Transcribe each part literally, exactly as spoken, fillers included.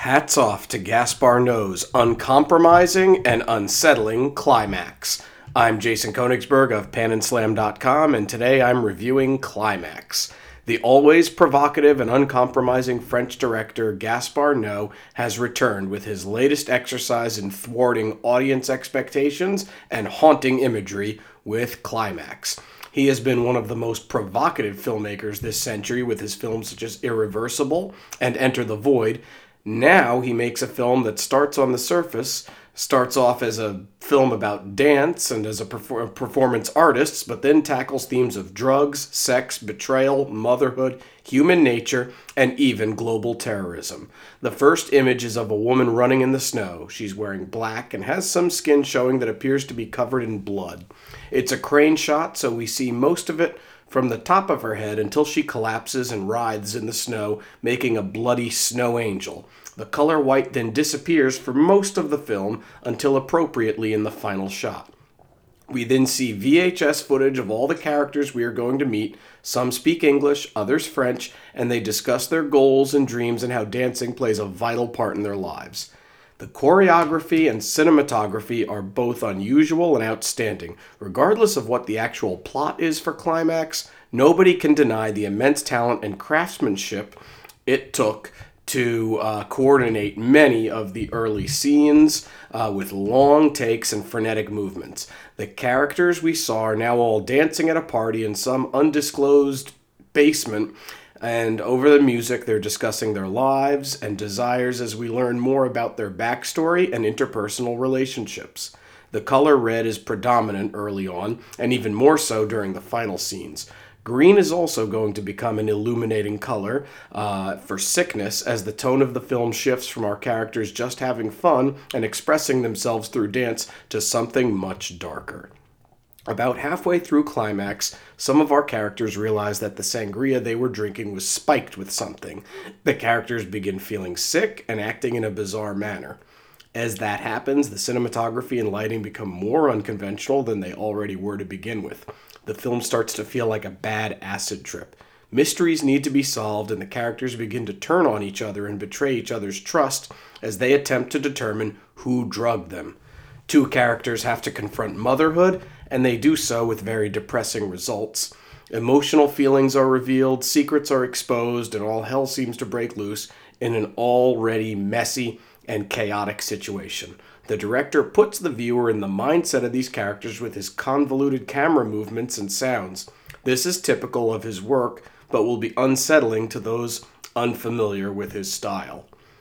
Hats off to Gaspar Noé's uncompromising and unsettling climax. I'm Jason Konigsberg of pan and slam dot com, and today I'm reviewing Climax. The always provocative and uncompromising French director Gaspar Noé has returned with his latest exercise in thwarting audience expectations and haunting imagery with Climax. He has been one of the most provocative filmmakers this century with his films such as Irreversible and Enter the Void. Now he makes a film that starts on the surface, starts off as a film about dance and as a perfor- performance artist, but then tackles themes of drugs, sex, betrayal, motherhood, human nature, and even global terrorism. The first image is of a woman running in the snow. She's wearing black and has some skin showing that appears to be covered in blood. It's a crane shot, so we see most of it from the top of her head until she collapses and writhes in the snow, making a bloody snow angel. The color white then disappears for most of the film until appropriately in the final shot. We then see V H S footage of all the characters we are going to meet. Some speak English, others French, and they discuss their goals and dreams and how dancing plays a vital part in their lives. The choreography and cinematography are both unusual and outstanding. Regardless of what the actual plot is for Climax, nobody can deny the immense talent and craftsmanship it took to uh, coordinate many of the early scenes uh, with long takes and frenetic movements. The characters we saw are now all dancing at a party in some undisclosed basement, and over the music they're discussing their lives and desires as we learn more about their backstory and interpersonal relationships. The color red is predominant early on, and even more so during the final scenes. Green is also going to become an illuminating color uh, for sickness as the tone of the film shifts from our characters just having fun and expressing themselves through dance to something much darker. About halfway through Climax, some of our characters realize that the sangria they were drinking was spiked with something. The characters begin feeling sick and acting in a bizarre manner. As that happens, the cinematography and lighting become more unconventional than they already were to begin with. The film starts to feel like a bad acid trip. Mysteries need to be solved, and the characters begin to turn on each other and betray each other's trust as they attempt to determine who drugged them. Two characters have to confront motherhood, and they do so with very depressing results. Emotional feelings are revealed, secrets are exposed, and all hell seems to break loose in an already messy and chaotic situation. The director puts the viewer in the mindset of these characters with his convoluted camera movements and sounds. This is typical of his work, but will be unsettling to those unfamiliar with his style.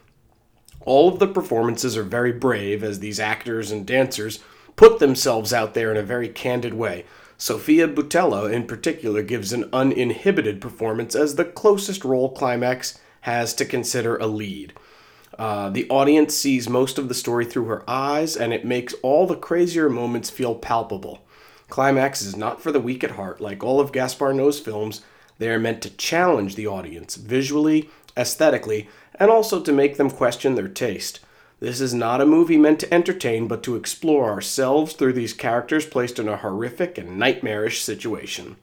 All of the performances are very brave as these actors and dancers put themselves out there in a very candid way. Sofia Boutella in particular gives an uninhibited performance as the closest role Climax has to consider a lead. Uh, the audience sees most of the story through her eyes, and it makes all the crazier moments feel palpable. Climax is not for the weak at heart. Like all of Gaspar Noé's films, they are meant to challenge the audience, visually, aesthetically, and also to make them question their taste. This is not a movie meant to entertain, but to explore ourselves through these characters placed in a horrific and nightmarish situation.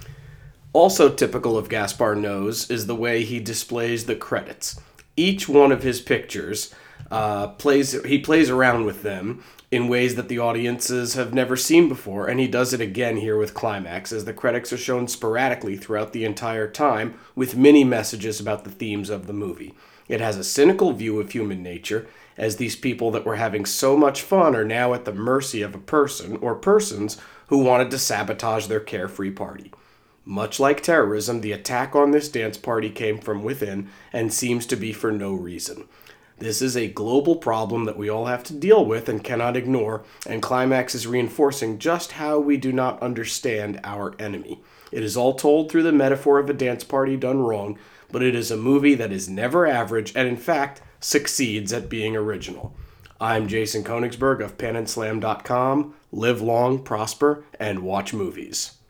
Also typical of Gaspar Noé is the way he displays the credits. Each one of his pictures, uh, plays he plays around with them in ways that the audiences have never seen before, and he does it again here with Climax, as the credits are shown sporadically throughout the entire time, with many messages about the themes of the movie. It has a cynical view of human nature, as these people that were having so much fun are now at the mercy of a person or persons who wanted to sabotage their carefree party. Much like terrorism, the attack on this dance party came from within and seems to be for no reason. This is a global problem that we all have to deal with and cannot ignore, and Climax is reinforcing just how we do not understand our enemy. It is all told through the metaphor of a dance party done wrong, but it is a movie that is never average and in fact succeeds at being original. I'm Jason Konigsberg of pan and slam dot com. Live long, prosper, and watch movies.